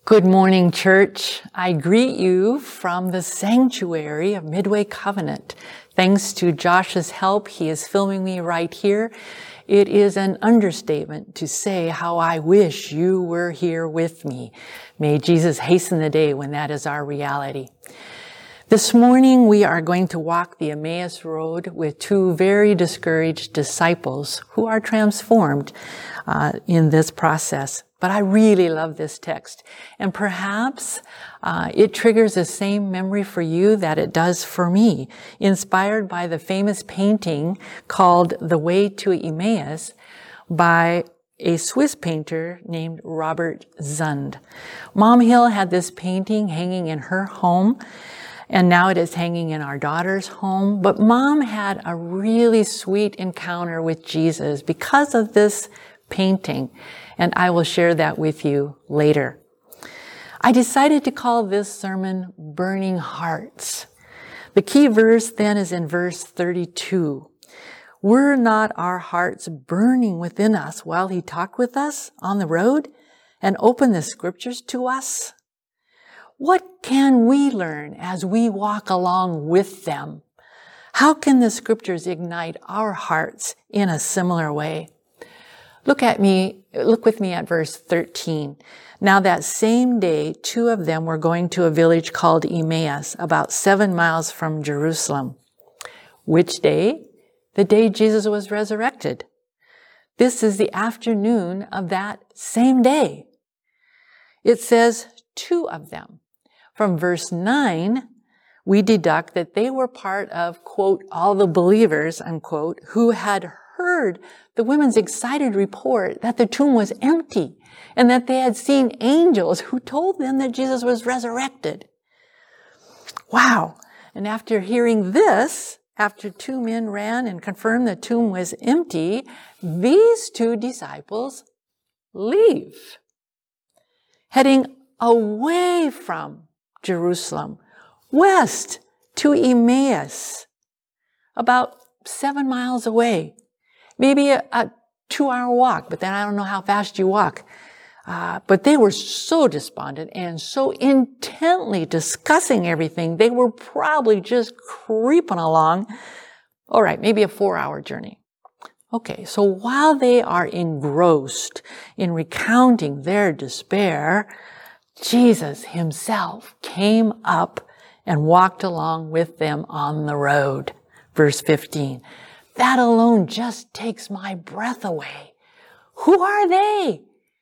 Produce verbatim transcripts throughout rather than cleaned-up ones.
Good morning, church. I greet you from the sanctuary of Midway Covenant. Thanks to Josh's help, he is filming me right here. It is an understatement to say how I wish you were here with me. May Jesus hasten the day when that is our reality. This morning, we are going to walk the Emmaus Road with two very discouraged disciples who are transformed uh, in this process. But I really love this text. And perhaps uh, it triggers the same memory for you that it does for me, inspired by the famous painting called The Way to Emmaus by a Swiss painter named Robert Zund. Mom Hill had this painting hanging in her home, and now it is hanging in our daughter's home. But Mom had a really sweet encounter with Jesus because of this painting, and I will share that with you later. I decided to call this sermon Burning Hearts. The key verse then is in verse thirty-two. Were not our hearts burning within us while he talked with us on the road and opened the scriptures to us? What can we learn as we walk along with them? How can the scriptures ignite our hearts in a similar way? Look at me, look with me at verse thirteen. Now that same day, two of them were going to a village called Emmaus, about seven miles from Jerusalem. Which day? The day Jesus was resurrected. This is the afternoon of that same day. It says two of them. From verse nine, we deduct that they were part of, quote, all the believers, unquote, who had heard the women's excited report that the tomb was empty and that they had seen angels who told them that Jesus was resurrected. Wow. And after hearing this, after two men ran and confirmed the tomb was empty, these two disciples leave, heading away from Jerusalem, west to Emmaus, about seven miles away. Maybe a, a two-hour walk, but then I don't know how fast you walk. Uh, but they were so despondent and so intently discussing everything, they were probably just creeping along. All right, maybe a four-hour journey. Okay, so while they are engrossed in recounting their despair, Jesus himself came up and walked along with them on the road. Verse fifteen. That alone just takes my breath away. Who are they?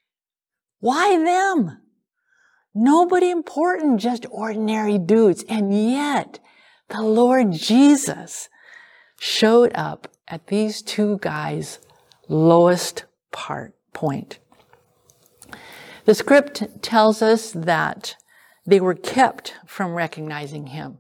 Why them? Nobody important, just ordinary dudes. And yet, the Lord Jesus showed up at these two guys' lowest part point. The script tells us that they were kept from recognizing him.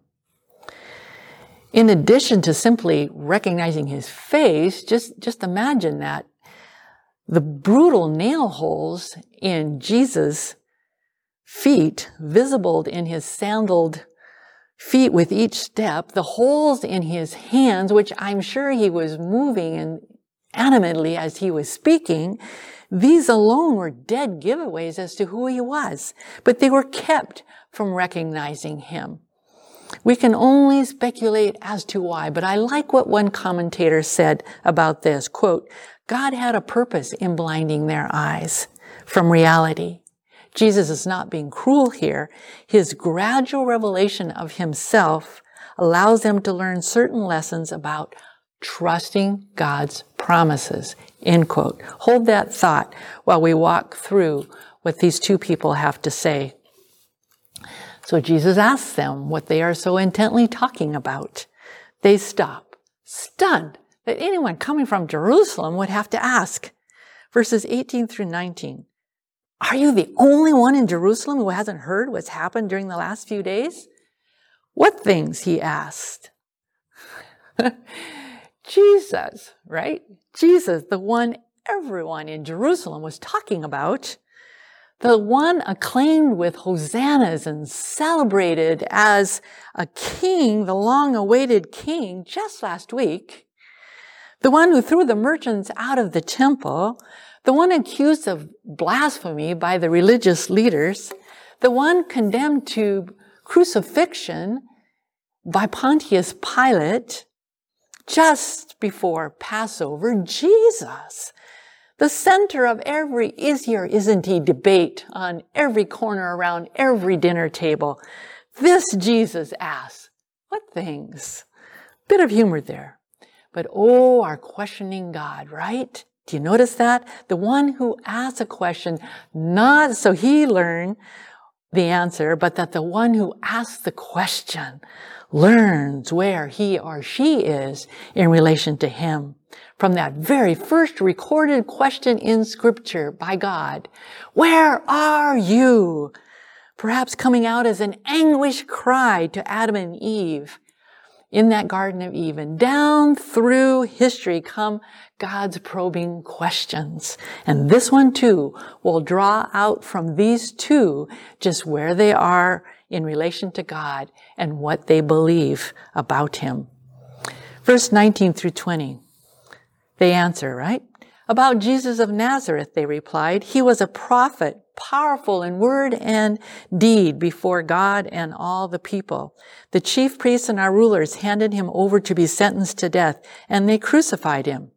In addition to simply recognizing his face, just, just imagine that the brutal nail holes in Jesus' feet, visible in his sandaled feet with each step, the holes in his hands, which I'm sure he was moving and animatedly as he was speaking, these alone were dead giveaways as to who he was. But they were kept from recognizing him. We can only speculate as to why, but I like what one commentator said about this. Quote, God had a purpose in blinding their eyes from reality. Jesus is not being cruel here. His gradual revelation of himself allows them to learn certain lessons about trusting God's promises. End quote. Hold that thought while we walk through what these two people have to say. So Jesus asks them what they are so intently talking about. They stop, stunned that anyone coming from Jerusalem would have to ask. Verses eighteen through nineteen. Are you the only one in Jerusalem who hasn't heard what's happened during the last few days? What things? He asked. Jesus, right? Jesus, the one everyone in Jerusalem was talking about. The one acclaimed with hosannas and celebrated as a king, the long-awaited king, just last week. The one who threw the merchants out of the temple. The one accused of blasphemy by the religious leaders. the one condemned to crucifixion by Pontius Pilate just before Passover, Jesus, the center of every is here, isn't he, debate on every corner around every dinner table. This Jesus asks, what things? Bit of humor there. But oh, our questioning God, right? Do you notice that? The one who asks a question, not so he learn the answer, but that the one who asks the question learns where he or she is in relation to him. From that very first recorded question in Scripture by God, where are you? Perhaps coming out as an anguished cry to Adam and Eve in that Garden of Eden. Down through history come God's probing questions. And this one too will draw out from these two just where they are in relation to God and what they believe about him. Verse nineteen through twenty. They answer, right? About Jesus of Nazareth, they replied, he was a prophet, powerful in word and deed before God and all the people. The chief priests and our rulers handed him over to be sentenced to death, and they crucified him.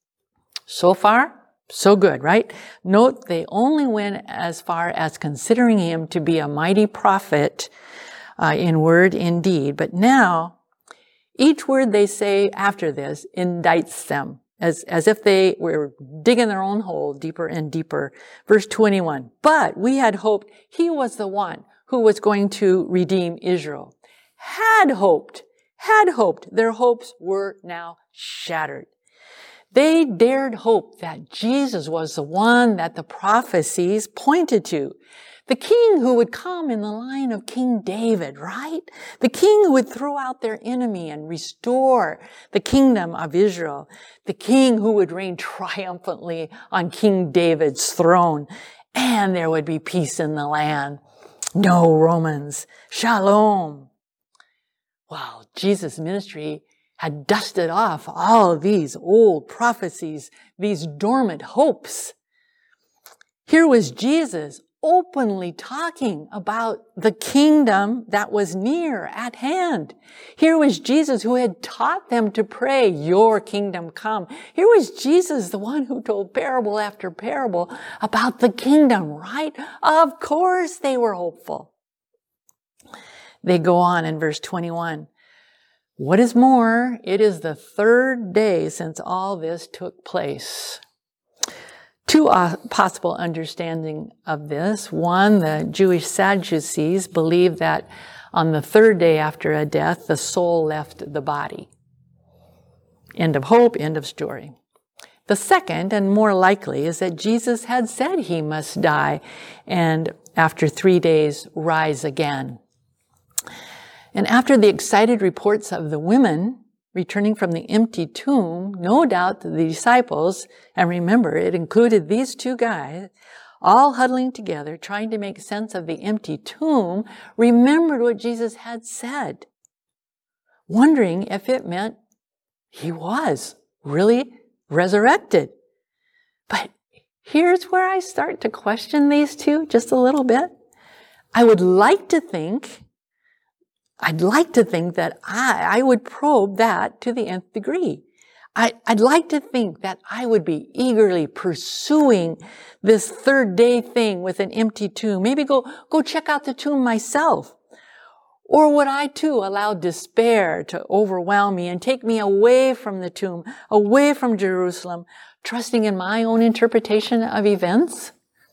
So far, so good, right? Note they only went as far as considering him to be a mighty prophet uh, in word and deed. But now, each word they say after this indicts them. As, as if they were digging their own hole deeper and deeper. Verse twenty-one. But we had hoped he was the one who was going to redeem Israel. Had hoped, had hoped. Their hopes were now shattered. They dared hope that Jesus was the one that the prophecies pointed to. The king who would come in the line of King David, right? The king who would throw out their enemy and restore the kingdom of Israel. The king who would reign triumphantly on King David's throne. And there would be peace in the land. No Romans. Shalom. Wow, Jesus' ministry had dusted off all of these old prophecies, these dormant hopes. Here was Jesus openly talking about the kingdom that was near at hand. Here was Jesus who had taught them to pray, your kingdom come. Here was Jesus, the one who told parable after parable about the kingdom, right? Of course they were hopeful. They go on in verse twenty-one. What is more, it is the third day since all this took place. Two uh, possible understanding of this. One, the Jewish Sadducees believed that on the third day after a death, the soul left the body. End of hope, end of story. The second, and more likely, is that Jesus had said he must die and after three days rise again. And after the excited reports of the women returning from the empty tomb, no doubt the disciples, and remember, it included these two guys, all huddling together, trying to make sense of the empty tomb, remembered what Jesus had said, wondering if it meant he was really resurrected. But here's where I start to question these two just a little bit. I would like to think I'd like to think that I, I would probe that to the nth degree. I, I'd like to think that I would be eagerly pursuing this third day thing with an empty tomb. Maybe go, go check out the tomb myself. Or would I too allow despair to overwhelm me and take me away from the tomb, away from Jerusalem, trusting in my own interpretation of events?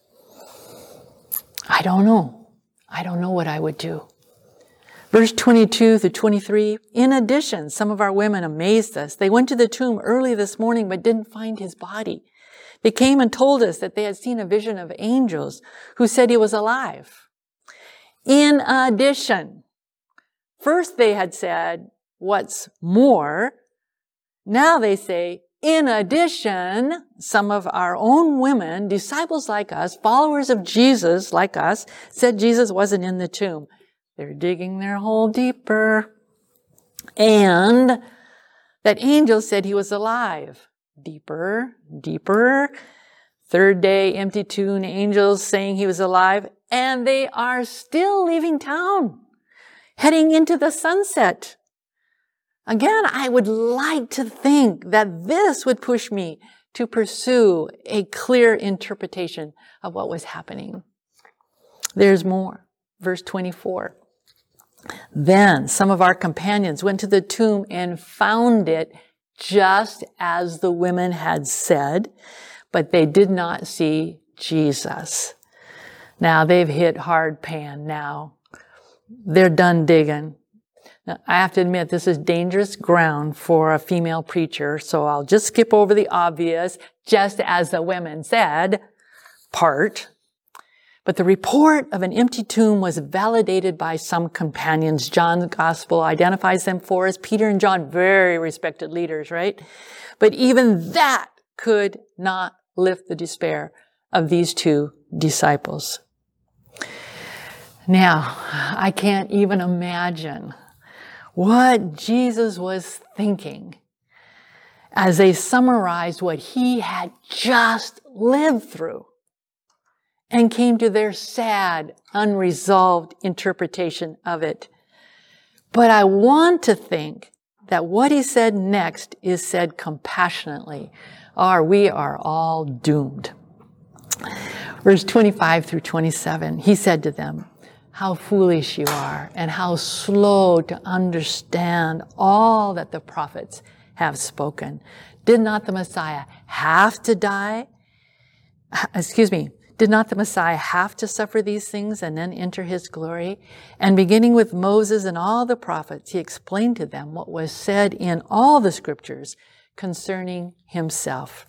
I don't know. I don't know what I would do. Verse twenty-two through twenty-three, in addition, some of our women amazed us. They went to the tomb early this morning but didn't find his body. They came and told us that they had seen a vision of angels who said he was alive. In addition, first they had said, what's more? Now they say, in addition, some of our own women, disciples like us, followers of Jesus like us, said Jesus wasn't in the tomb. They're digging their hole deeper. And that angel said he was alive. Deeper, deeper. Third day, empty tomb, angels saying he was alive, and they are still leaving town, heading into the sunset. Again, I would like to think that this would push me to pursue a clear interpretation of what was happening. There's more. Verse twenty-four. Then some of our companions went to the tomb and found it just as the women had said, but they did not see Jesus. Now they've hit hard pan now. They're done digging. Now, I have to admit, this is dangerous ground for a female preacher, so I'll just skip over the obvious, just as the women said, part. But the report of an empty tomb was validated by some companions. John's gospel identifies them for us. Peter and John, very respected leaders, right? But even that could not lift the despair of these two disciples. Now, I can't even imagine what Jesus was thinking as they summarized what he had just lived through and came to their sad, unresolved interpretation of it. But I want to think that what he said next is said compassionately, or we are all doomed. Verse twenty-five through twenty-seven, he said to them, "How foolish you are, and how slow to understand all that the prophets have spoken. Did not the Messiah have to die? Excuse me. Did not the Messiah have to suffer these things and then enter his glory?" And beginning with Moses and all the prophets, he explained to them what was said in all the scriptures concerning himself.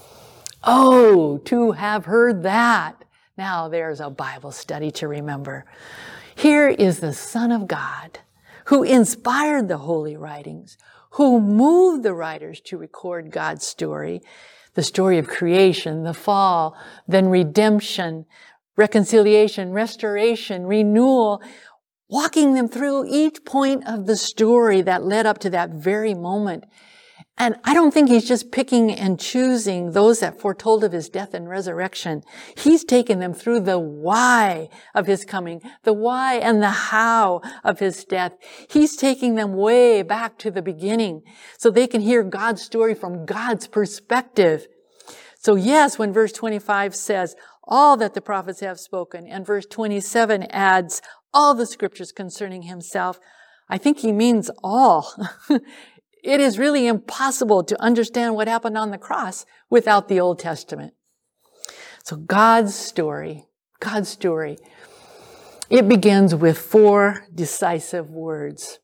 Oh, to have heard that! Now there's a Bible study to remember. Here is the Son of God, who inspired the holy writings, who moved the writers to record God's story, the story of creation, the fall, then redemption, reconciliation, restoration, renewal, walking them through each point of the story that led up to that very moment. And I don't think he's just picking and choosing those that foretold of his death and resurrection. He's taken them through the why of his coming, the why and the how of his death. He's taking them way back to the beginning so they can hear God's story from God's perspective. So yes, when verse twenty-five says, all that the prophets have spoken, and verse twenty-seven adds, all the scriptures concerning himself, I think he means all. It is really impossible to understand what happened on the cross without the Old Testament. So God's story, God's story, it begins with four decisive words.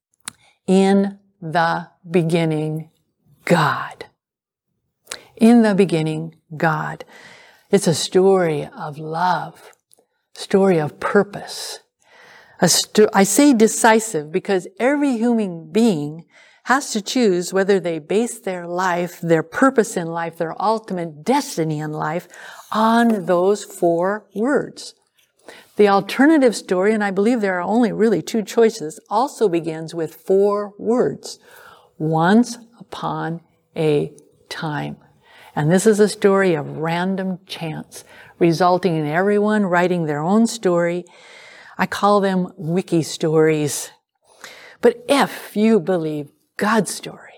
In the beginning, God. In the beginning, God. It's a story of love, story of purpose. A sto- I say decisive because every human being has to choose whether they base their life, their purpose in life, their ultimate destiny in life on those four words. The alternative story, and I believe there are only really two choices, also begins with four words. Once upon a time. And this is a story of random chance, resulting in everyone writing their own story. I call them wiki stories. But if you believe God's story,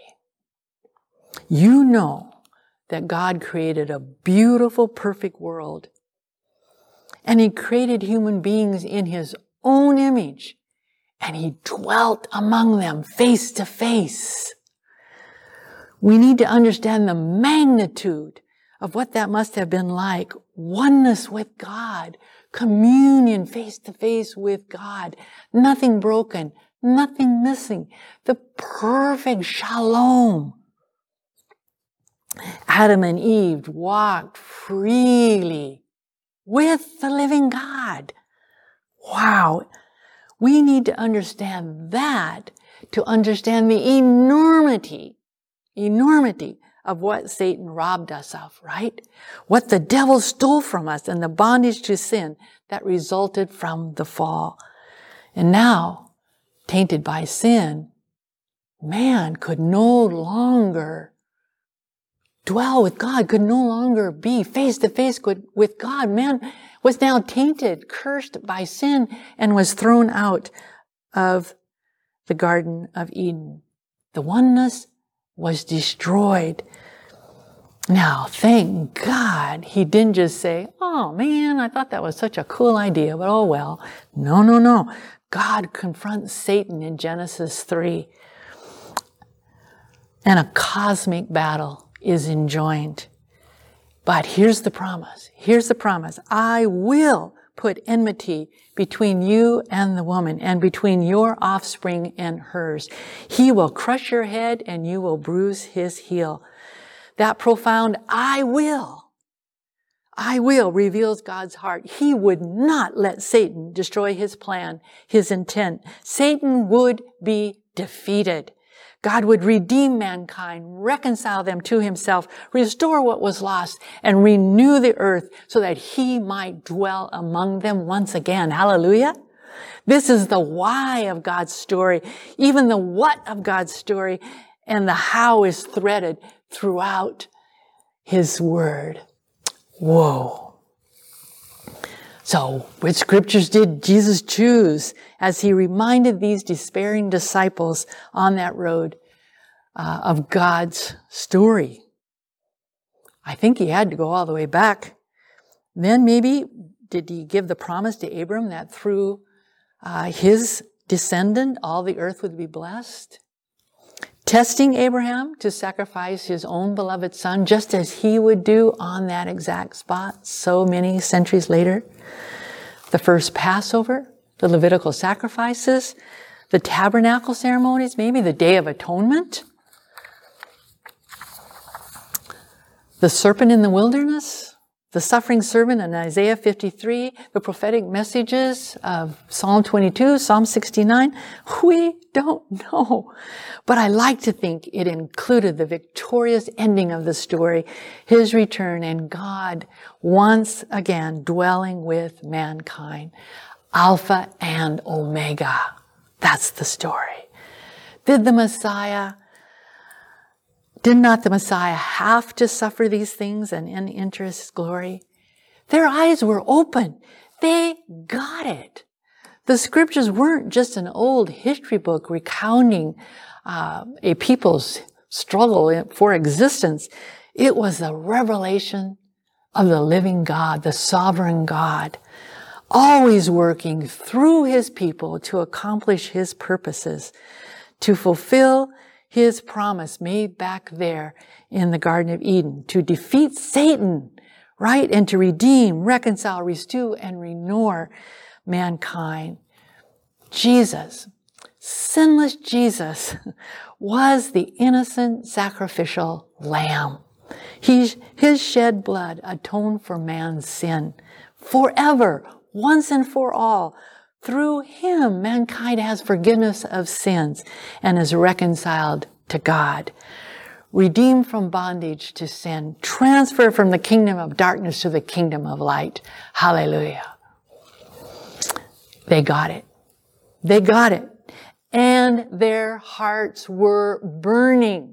you know that God created a beautiful, perfect world. And he created human beings in his own image. And he dwelt among them face to face. We need to understand the magnitude of what that must have been like. Oneness with God. Communion face to face with God. Nothing broken. Nothing missing. The perfect shalom. Adam and Eve walked freely with the living God. Wow. We need to understand that to understand the enormity, enormity of what Satan robbed us of, right? What the devil stole from us and the bondage to sin that resulted from the fall. And now, tainted by sin, man could no longer dwell with God, could no longer be face to face with God. Man was now tainted, cursed by sin, and was thrown out of the Garden of Eden. The oneness was destroyed. Now, thank God he didn't just say, oh man, I thought that was such a cool idea, but oh well. No, no, no. God confronts Satan in Genesis three. And a cosmic battle is enjoined. But here's the promise. Here's the promise. I will put enmity between you and the woman, and between your offspring and hers. He will crush your head, and you will bruise his heel. That profound I will, I will reveals God's heart. He would not let Satan destroy his plan, his intent. Satan would be defeated. God would redeem mankind, reconcile them to himself, restore what was lost, and renew the earth so that he might dwell among them once again. Hallelujah. This is the why of God's story, even the what of God's story, and the how is threaded throughout his word. Whoa. So, which scriptures did Jesus choose as he reminded these despairing disciples on that road uh, of God's story? I think he had to go all the way back. Then maybe did he give the promise to Abram that through uh, his descendant all the earth would be blessed? Testing Abraham to sacrifice his own beloved son, just as he would do on that exact spot so many centuries later. The first Passover, the Levitical sacrifices, the tabernacle ceremonies, maybe the Day of Atonement, the serpent in the wilderness, the suffering servant in Isaiah fifty-three, the prophetic messages of Psalm twenty-two, Psalm sixty-nine. We don't know. But I like to think it included the victorious ending of the story, his return, and God once again dwelling with mankind. Alpha and Omega. That's the story. Did the Messiah Did not the Messiah have to suffer these things and enter his glory? Their eyes were open. They got it. The scriptures weren't just an old history book recounting uh, a people's struggle for existence. It was the revelation of the living God, the sovereign God, always working through his people to accomplish his purposes, to fulfill his promise made back there in the Garden of Eden, to defeat Satan, right? And to redeem, reconcile, restore, and renew mankind. Jesus, sinless Jesus, was the innocent sacrificial lamb. He, his shed blood atoned for man's sin forever, once and for all. Through him, mankind has forgiveness of sins and is reconciled to God. Redeemed from bondage to sin, transferred from the kingdom of darkness to the kingdom of light. Hallelujah. They got it. They got it. And their hearts were burning.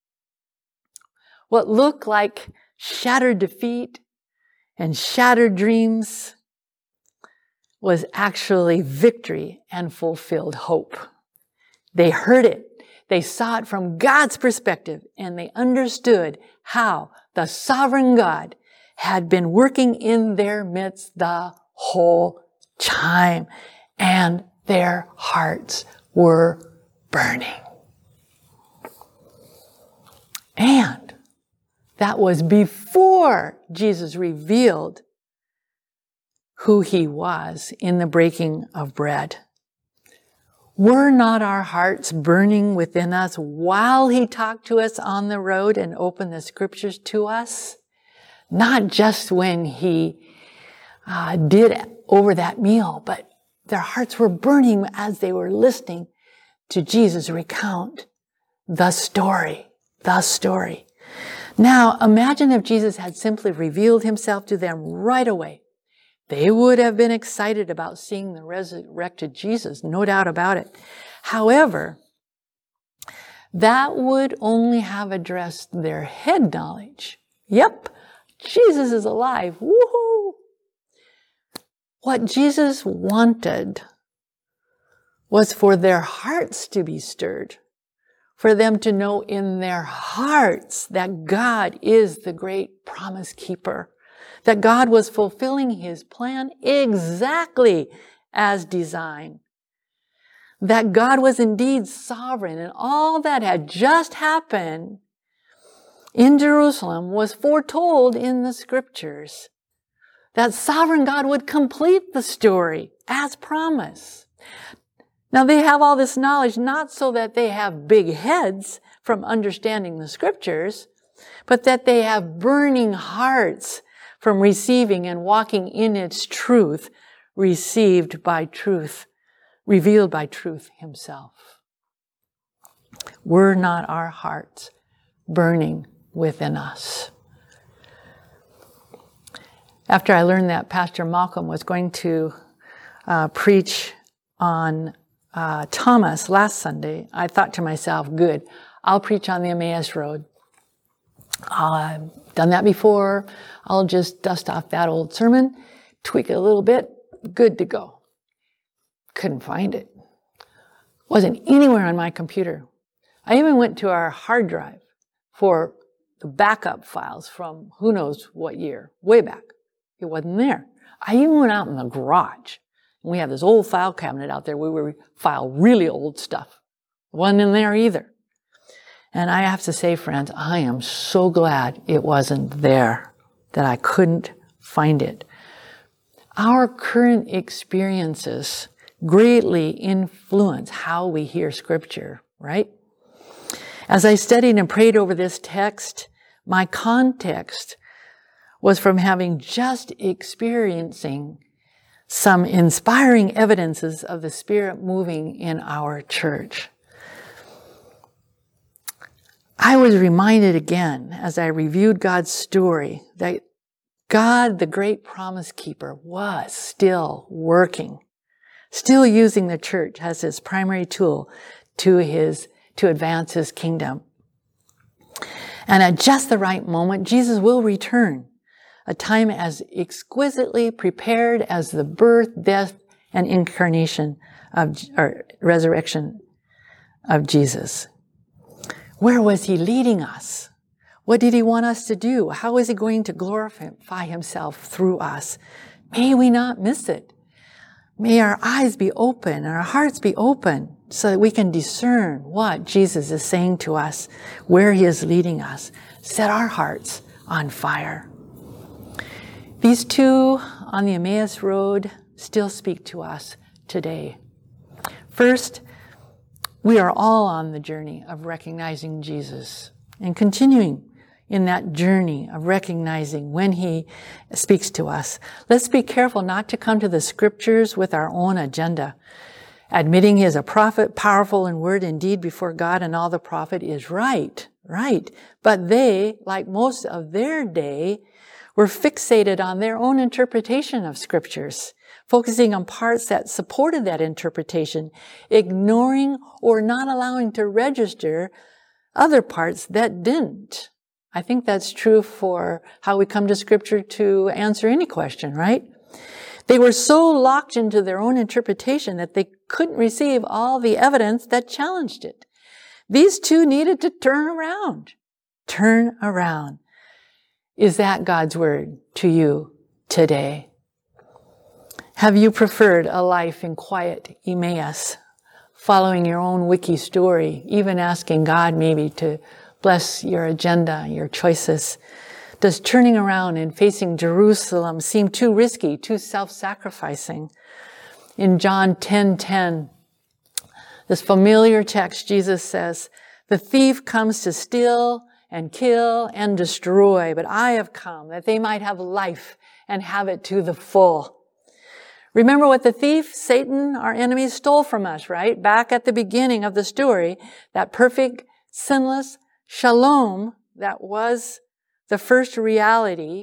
What looked like shattered defeat and shattered dreams was actually victory and fulfilled hope. They heard it. They saw it from God's perspective, and they understood how the sovereign God had been working in their midst the whole time, and their hearts were burning. And that was before Jesus revealed who he was in the breaking of bread. Were not our hearts burning within us while he talked to us on the road and opened the scriptures to us? Not just when he uh, did over that meal, but their hearts were burning as they were listening to Jesus recount the story, the story. Now, imagine if Jesus had simply revealed himself to them right away. They would have been excited about seeing the resurrected Jesus, no doubt about it. However, that would only have addressed their head knowledge. Yep, Jesus is alive. Woohoo! What Jesus wanted was for their hearts to be stirred, for them to know in their hearts that God is the great promise keeper, that God was fulfilling his plan exactly as designed, that God was indeed sovereign, and all that had just happened in Jerusalem was foretold in the scriptures, that sovereign God would complete the story as promised. Now they have all this knowledge not so that they have big heads from understanding the scriptures, but that they have burning hearts from receiving and walking in its truth, received by truth, revealed by truth himself. Were not our hearts burning within us? After I learned that Pastor Malcolm was going to uh, preach on uh, Thomas last Sunday, I thought to myself, good, I'll preach on the Emmaus Road. I've done that before. I'll just dust off that old sermon, tweak it a little bit, good to go. Couldn't find it. Wasn't anywhere on my computer. I even went to our hard drive for the backup files from who knows what year, way back. It wasn't there. I even went out in the garage. We have this old file cabinet out there where we file really old stuff. It wasn't in there either. And I have to say, friends, I am so glad it wasn't there, that I couldn't find it. Our current experiences greatly influence how we hear Scripture, right? As I studied and prayed over this text, my context was from having just experiencing some inspiring evidences of the Spirit moving in our church. I was reminded again, as I reviewed God's story, that God, the great promise keeper, was still working, still using the church as his primary tool to his, to advance his kingdom. And at just the right moment, Jesus will return, a time as exquisitely prepared as the birth, death, and incarnation of, or resurrection of Jesus. Where was he leading us? What did he want us to do? How is he going to glorify himself through us? May we not miss it. May our eyes be open and our hearts be open so that we can discern what Jesus is saying to us, where he is leading us. Set our hearts on fire. These two on the Emmaus Road still speak to us today. First, we are all on the journey of recognizing Jesus and continuing in that journey of recognizing when he speaks to us. Let's be careful not to come to the scriptures with our own agenda. Admitting he is a prophet, powerful in word and deed before God and all the prophet is right, right. But they, like most of their day, were fixated on their own interpretation of scriptures, focusing on parts that supported that interpretation, ignoring or not allowing to register other parts that didn't. I think that's true for how we come to Scripture to answer any question, right? They were so locked into their own interpretation that they couldn't receive all the evidence that challenged it. These two needed to turn around. Turn around. Is that God's word to you today? Have you preferred a life in quiet Emmaus, following your own wiki story, even asking God maybe to bless your agenda, your choices? Does turning around and facing Jerusalem seem too risky, too self-sacrificing? In John ten ten, this familiar text, Jesus says, "The thief comes to steal and kill and destroy, but I have come that they might have life and have it to the full." Remember what the thief, Satan, our enemy, stole from us, right? Back at the beginning of the story, that perfect, sinless shalom that was the first reality.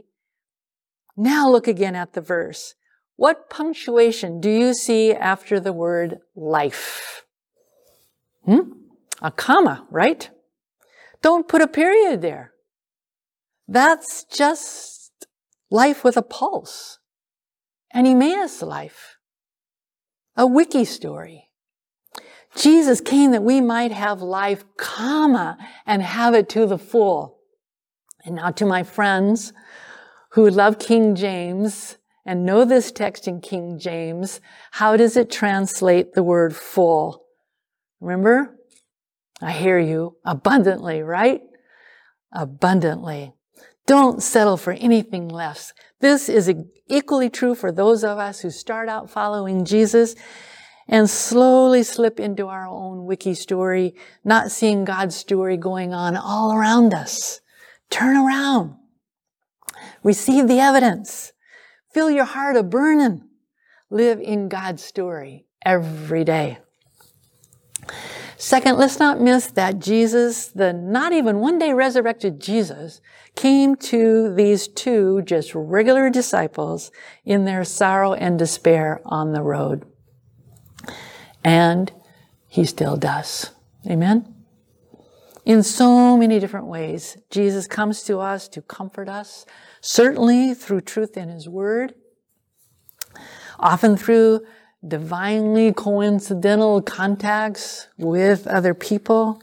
Now look again at the verse. What punctuation do you see after the word life? Hmm? A comma, right? Don't put a period there. That's just life with a pulse. An Emmaus life. A wiki story. Jesus came that we might have life, comma, and have it to the full. And now to my friends who love King James and know this text in King James, how does it translate the word full? Remember? I hear you. Abundantly, right? Abundantly. Don't settle for anything less. This is equally true for those of us who start out following Jesus and slowly slip into our own wiki story, not seeing God's story going on all around us. Turn around. Receive the evidence. Feel your heart a-burning. Live in God's story every day. Second, let's not miss that Jesus, the not even one day resurrected Jesus, came to these two just regular disciples in their sorrow and despair on the road. And he still does. Amen? In so many different ways, Jesus comes to us to comfort us, certainly through truth in his word, often through divinely coincidental contacts with other people.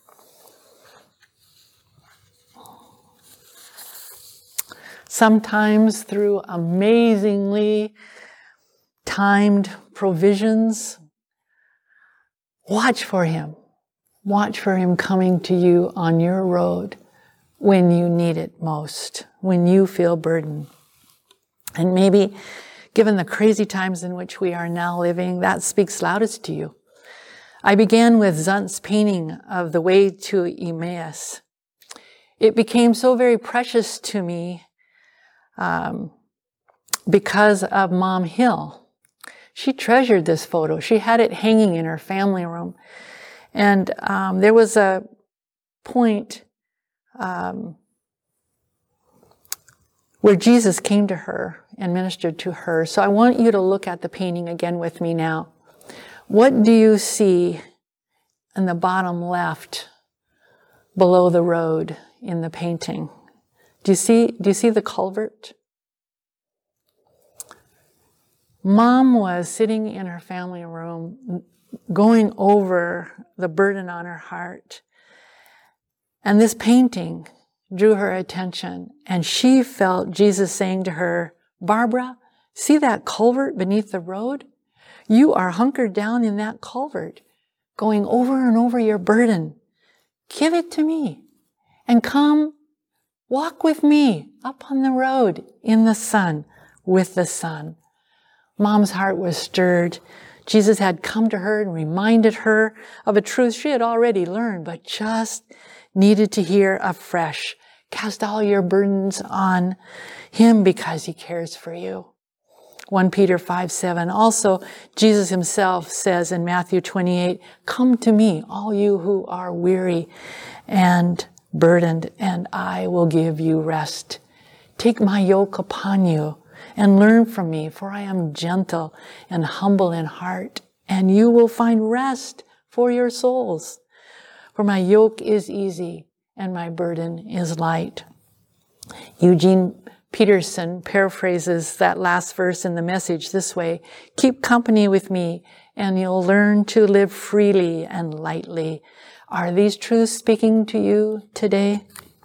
Sometimes through amazingly timed provisions. Watch for him. Watch for him coming to you on your road when you need it most, when you feel burdened. And maybe, given the crazy times in which we are now living, that speaks loudest to you. I began with Zundt's painting of the way to Emmaus. It became so very precious to me um, because of Mom Hill. She treasured this photo. She had it hanging in her family room. And um, there was a point um, where Jesus came to her and ministered to her. So I want you to look at the painting again with me now. What do you see in the bottom left below the road in the painting? Do you see, do you see the culvert? Mom was sitting in her family room going over the burden on her heart. And this painting drew her attention, and she felt Jesus saying to her, Barbara, see that culvert beneath the road? You are hunkered down in that culvert, going over and over your burden. Give it to me and come walk with me up on the road in the sun with the sun. Mom's heart was stirred. Jesus had come to her and reminded her of a truth she had already learned, but just needed to hear afresh. Cast all your burdens on him because he cares for you. First Peter five seven. Also, Jesus himself says in Matthew twenty-eight, come to me, all you who are weary and burdened, and I will give you rest. Take my yoke upon you and learn from me, for I am gentle and humble in heart, and you will find rest for your souls. For my yoke is easy and my burden is light. Eugene Peterson paraphrases that last verse in the Message this way: keep company with me and you'll learn to live freely and lightly. Are these truths speaking to you today?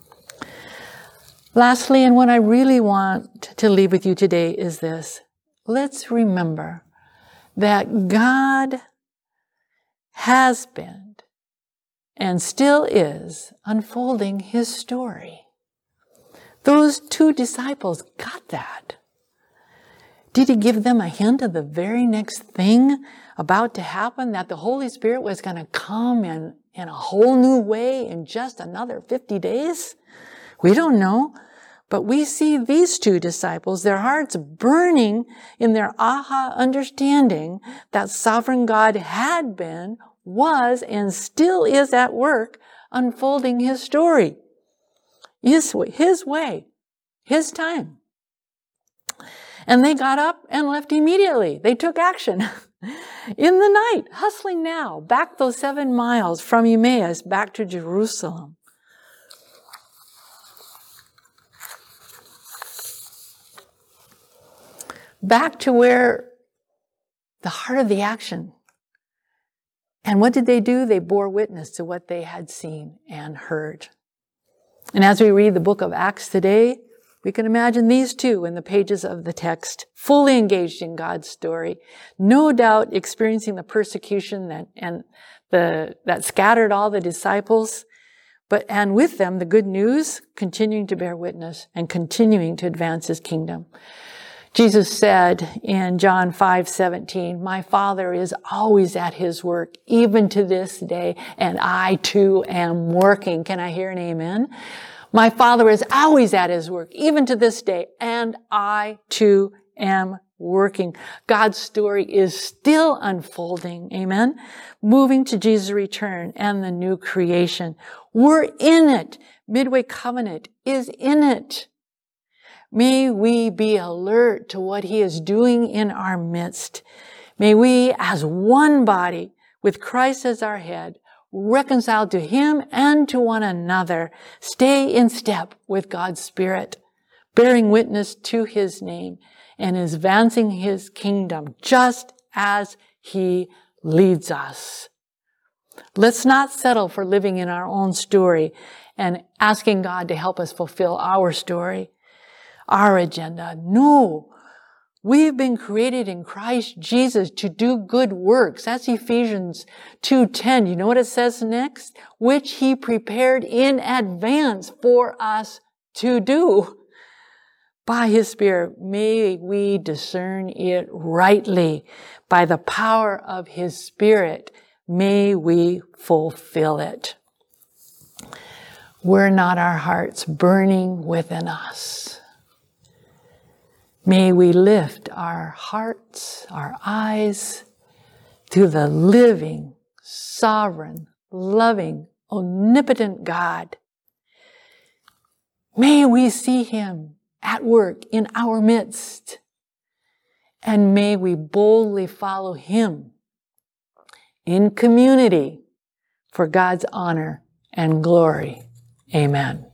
Lastly, and what I really want to leave with you today is this. Let's remember that God has been and still is unfolding his story. Those two disciples got that. Did he give them a hint of the very next thing about to happen, that the Holy Spirit was going to come in, in a whole new way in just another fifty days? We don't know. But we see these two disciples, their hearts burning in their aha understanding that sovereign God had been, was, and still is at work unfolding his story. His way, his way, his time. And they got up and left immediately. They took action. In the night, hustling now, back those seven miles from Emmaus back to Jerusalem. Back to where the heart of the action. And what did they do? They bore witness to what they had seen and heard. And as we read the book of Acts today, we can imagine these two in the pages of the text, fully engaged in God's story, no doubt experiencing the persecution that, and the, that scattered all the disciples, but, and with them, the good news, continuing to bear witness and continuing to advance his kingdom. Jesus said in John five seventeen, my Father is always at his work, even to this day, and I too am working. Can I hear an amen? My Father is always at his work, even to this day, and I too am working. God's story is still unfolding. Amen? Moving to Jesus' return and the new creation. We're in it. Midway Covenant is in it. May we be alert to what he is doing in our midst. May we, as one body, with Christ as our head, reconciled to him and to one another, stay in step with God's Spirit, bearing witness to his name and advancing his kingdom just as he leads us. Let's not settle for living in our own story and asking God to help us fulfill our story, our agenda. No. We've been created in Christ Jesus to do good works. That's Ephesians two ten. You know what it says next? Which he prepared in advance for us to do. By his Spirit, may we discern it rightly. By the power of his Spirit, may we fulfill it. Were not our hearts burning within us? May we lift our hearts, our eyes to the living, sovereign, loving, omnipotent God. May we see him at work in our midst. And may we boldly follow him in community for God's honor and glory. Amen.